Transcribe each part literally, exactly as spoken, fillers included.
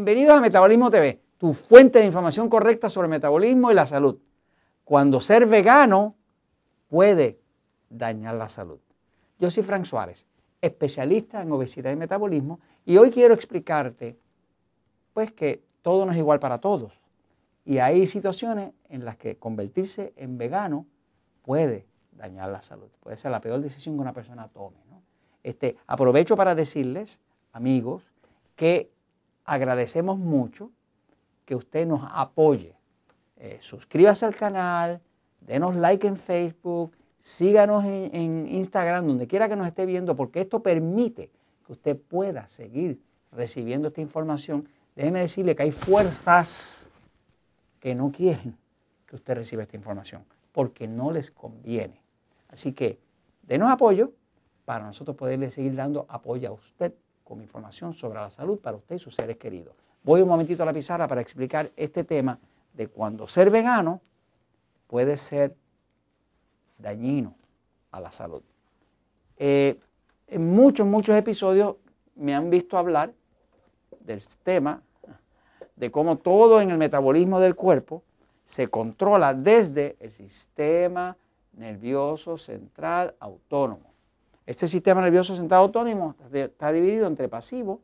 Bienvenidos a Metabolismo T V, tu fuente de información correcta sobre el metabolismo y la salud. Cuando ser vegano puede dañar la salud. Yo soy Frank Suárez, especialista en obesidad y metabolismo, y hoy quiero explicarte pues que todo no es igual para todos. Y hay situaciones en las que convertirse en vegano puede dañar la salud. Puede ser la peor decisión que una persona tome, ¿no? Este, aprovecho para decirles, amigos, que agradecemos mucho que usted nos apoye. Eh, suscríbase al canal, denos like en Facebook, síganos en, en Instagram, donde quiera que nos esté viendo, porque esto permite que usted pueda seguir recibiendo esta información. Déjeme decirle que hay fuerzas que no quieren que usted reciba esta información, porque no les conviene. Así que denos apoyo para nosotros poderle seguir dando apoyo a usted con información sobre la salud para usted y sus seres queridos. Voy un momentito a la pizarra para explicar este tema de cuando ser vegano puede ser dañino a la salud. Eh, en muchos, muchos episodios me han visto hablar del tema de cómo todo en el metabolismo del cuerpo se controla desde el sistema nervioso central autónomo. Este sistema nervioso central autónomo está dividido entre pasivo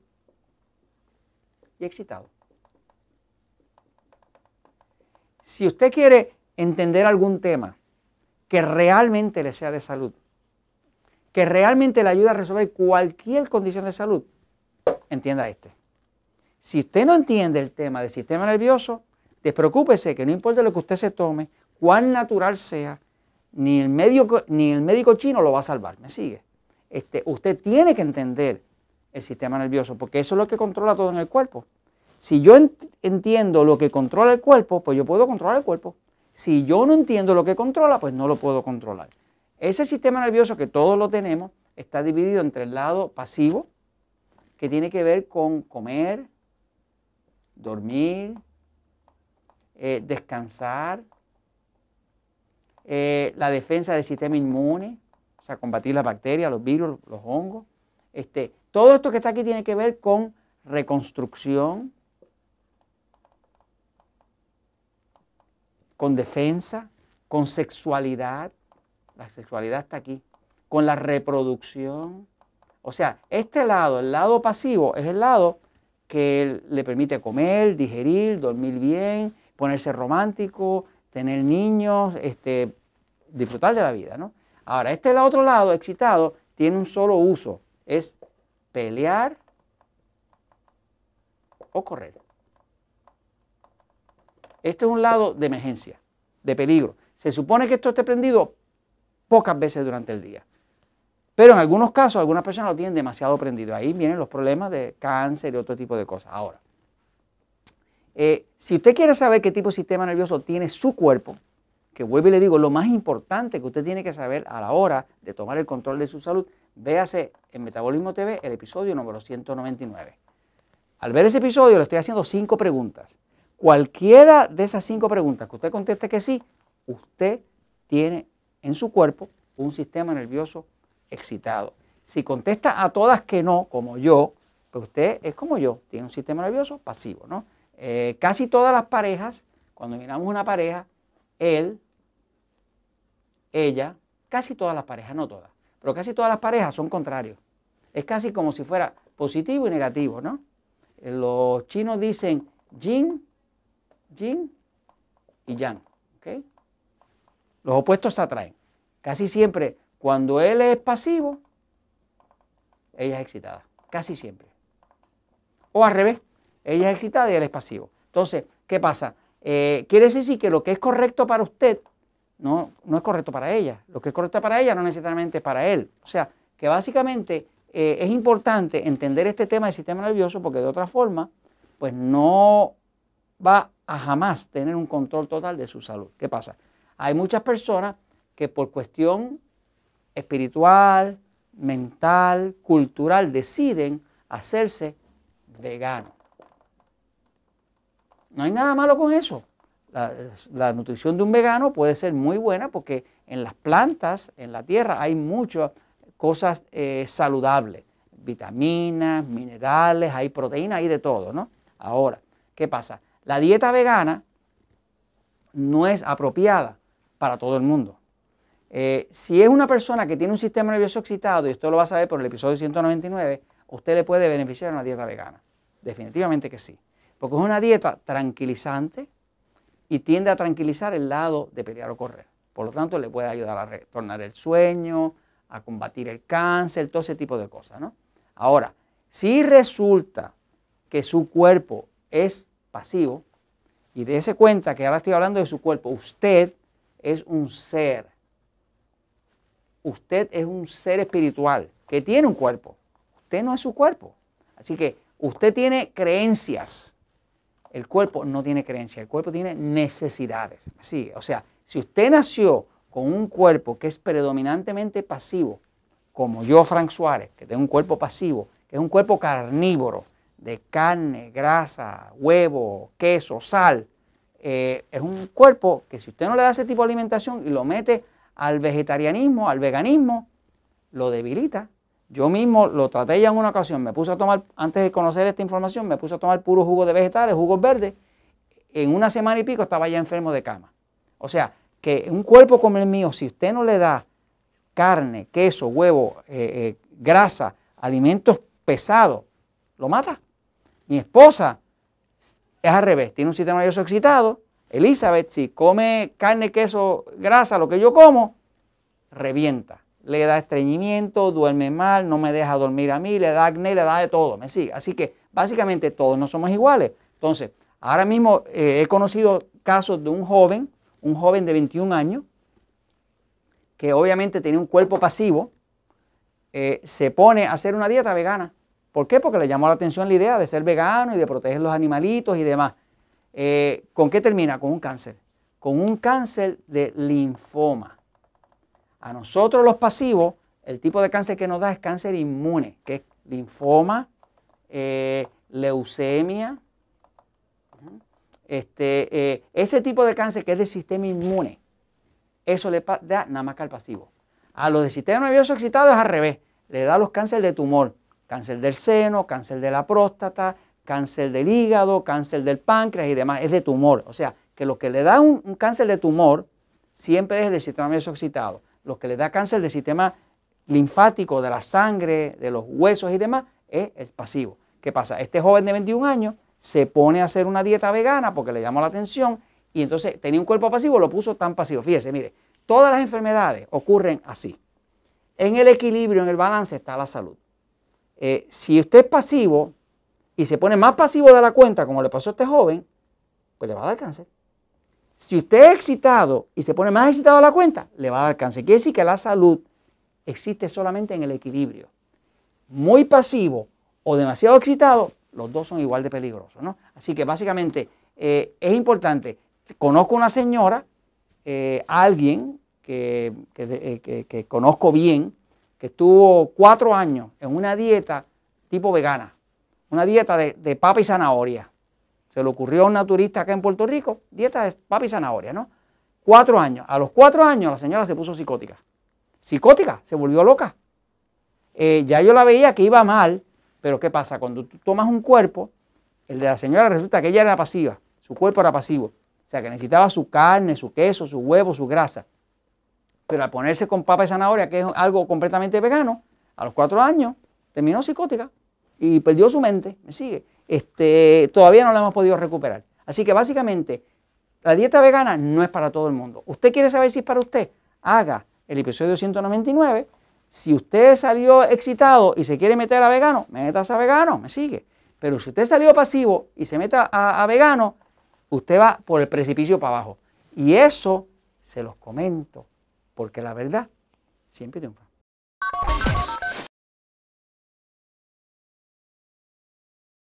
y excitado. Si usted quiere entender algún tema que realmente le sea de salud, que realmente le ayude a resolver cualquier condición de salud, entienda este. Si usted no entiende el tema del sistema nervioso, despreocúpese que no importa lo que usted se tome, cuán natural sea, ni el médico, ni el médico chino lo va a salvar. ¿Me sigue? Este, usted tiene que entender el sistema nervioso, porque eso es lo que controla todo en el cuerpo. Si yo ent entiendo lo que controla el cuerpo, pues yo puedo controlar el cuerpo. Si yo no entiendo lo que controla, pues no lo puedo controlar. Ese sistema nervioso que todos lo tenemos está dividido entre el lado pasivo, que tiene que ver con comer, dormir, eh, descansar, eh, la defensa del sistema inmune, o sea, combatir las bacterias, los virus, los hongos. Este, todo esto que está aquí tiene que ver con reconstrucción, con defensa, con sexualidad. La sexualidad está aquí. Con la reproducción. O sea, este lado, el lado pasivo, es el lado que le permite comer, digerir, dormir bien, ponerse romántico, tener niños, este, disfrutar de la vida, ¿no? Ahora, este otro lado, excitado, tiene un solo uso, es pelear o correr. Este es un lado de emergencia, de peligro. Se supone que esto esté prendido pocas veces durante el día. Pero en algunos casos, algunas personas lo tienen demasiado prendido. Ahí vienen los problemas de cáncer y otro tipo de cosas. Ahora, eh, si usted quiere saber qué tipo de sistema nervioso tiene su cuerpo, que vuelvo y le digo, lo más importante que usted tiene que saber a la hora de tomar el control de su salud, véase en Metabolismo T V el episodio número ciento noventa y nueve. Al ver ese episodio le estoy haciendo cinco preguntas. Cualquiera de esas cinco preguntas que usted conteste que sí, usted tiene en su cuerpo un sistema nervioso excitado. Si contesta a todas que no, como yo, pues usted es como yo, tiene un sistema nervioso pasivo, ¿no? Eh, casi todas las parejas, cuando miramos una pareja, él, ella, casi todas las parejas, no todas, pero casi todas las parejas son contrarios. Es casi como si fuera positivo y negativo, ¿no? Los chinos dicen yin, yin y yang, ¿ok? Los opuestos se atraen. Casi siempre, cuando él es pasivo, ella es excitada. Casi siempre. O al revés, ella es excitada y él es pasivo. Entonces, ¿qué pasa? Eh, quiere decir que lo que es correcto para usted no, no es correcto para ella. Lo que es correcto para ella no necesariamente es para él. O sea, que básicamente eh, es importante entender este tema del sistema nervioso porque de otra forma, pues no va a jamás tener un control total de su salud. ¿Qué pasa? Hay muchas personas que por cuestión espiritual, mental, cultural, deciden hacerse veganos. No hay nada malo con eso. La, la nutrición de un vegano puede ser muy buena porque en las plantas, en la tierra, hay muchas cosas eh, saludables. Vitaminas, minerales, hay proteínas, hay de todo, ¿no? Ahora, ¿qué pasa? La dieta vegana no es apropiada para todo el mundo. Eh, si es una persona que tiene un sistema nervioso excitado, y esto lo va a saber por el episodio ciento noventa y nueve, usted le puede beneficiar una dieta vegana. Definitivamente que sí. Porque es una dieta tranquilizante y tiende a tranquilizar el lado de pelear o correr. Por lo tanto, le puede ayudar a retornar el sueño, a combatir el cáncer, todo ese tipo de cosas, ¿no? Ahora, si resulta que su cuerpo es pasivo, y dése cuenta que ahora estoy hablando de su cuerpo, usted es un ser. Usted es un ser espiritual que tiene un cuerpo. Usted no es su cuerpo. Así que usted tiene creencias. El cuerpo no tiene creencias, el cuerpo tiene necesidades. ¿Sí? O sea, si usted nació con un cuerpo que es predominantemente pasivo, como yo, Frank Suárez, que tengo un cuerpo pasivo, que es un cuerpo carnívoro, de carne, grasa, huevo, queso, sal, eh, es un cuerpo que si usted no le da ese tipo de alimentación y lo mete al vegetarianismo, al veganismo, lo debilita. Yo mismo lo traté ya en una ocasión, me puse a tomar, antes de conocer esta información, me puse a tomar puro jugo de vegetales, jugos verdes, en una semana y pico estaba ya enfermo de cama. O sea, que un cuerpo como el mío, si usted no le da carne, queso, huevo, eh, eh, grasa, alimentos pesados, lo mata. Mi esposa es al revés, tiene un sistema nervioso excitado. Elizabeth, si come carne, queso, grasa, lo que yo como, revienta. Le da estreñimiento, duerme mal, no me deja dormir a mí, le da acné, le da de todo, me sigue. Así que básicamente todos no somos iguales. Entonces, ahora mismo eh, he conocido casos de un joven, un joven de veintiún años, que obviamente tenía un cuerpo pasivo, eh, se pone a hacer una dieta vegana. ¿Por qué? Porque le llamó la atención la idea de ser vegano y de proteger los animalitos y demás. Eh, ¿Con qué termina? Con un cáncer. Con un cáncer de linfoma. A nosotros los pasivos, el tipo de cáncer que nos da es cáncer inmune, que es linfoma, eh, leucemia, este, eh, ese tipo de cáncer que es del sistema inmune. Eso le da nada más que al pasivo. A los del sistema nervioso excitado es al revés. Le da los cánceres de tumor. Cáncer del seno, cáncer de la próstata, cáncer del hígado, cáncer del páncreas y demás. Es de tumor. O sea, que lo que le da un, un cáncer de tumor siempre es del sistema nervioso excitado. Lo que le da cáncer del sistema linfático, de la sangre, de los huesos y demás, es el pasivo. ¿Qué pasa? Este joven de veintiún años se pone a hacer una dieta vegana porque le llamó la atención y entonces tenía un cuerpo pasivo, lo puso tan pasivo. Fíjese, mire, todas las enfermedades ocurren así. En el equilibrio, en el balance está la salud. Eh, si usted es pasivo y se pone más pasivo de la cuenta, como le pasó a este joven, pues le va a dar cáncer. Si usted es excitado y se pone más excitado de la cuenta, le va a dar cáncer. Quiere decir que la salud existe solamente en el equilibrio. Muy pasivo o demasiado excitado, los dos son igual de peligrosos, ¿no? Así que básicamente eh, es importante. Conozco una señora, eh, alguien que, que, que, que conozco bien, que estuvo cuatro años en una dieta tipo vegana, una dieta de, de papa y zanahoria. Se le ocurrió a un naturista acá en Puerto Rico, dieta de papa y zanahoria, ¿no? Cuatro años. A los cuatro años la señora se puso psicótica. Psicótica, se volvió loca. Eh, ya yo la veía que iba mal, pero ¿qué pasa? Cuando tú tomas un cuerpo, el de la señora resulta que ella era pasiva, su cuerpo era pasivo. O sea, que necesitaba su carne, su queso, su huevo, su grasa. Pero al ponerse con papa y zanahoria, que es algo completamente vegano, a los cuatro años terminó psicótica y perdió su mente, me sigue. Este, todavía no la hemos podido recuperar. Así que básicamente la dieta vegana no es para todo el mundo. ¿Usted quiere saber si es para usted? Haga el episodio ciento noventa y nueve. Si usted salió excitado y se quiere meter a vegano, métase a vegano, me sigue. Pero si usted salió pasivo y se meta a, a vegano, usted va por el precipicio para abajo. Y eso se los comento, porque la verdad siempre triunfa.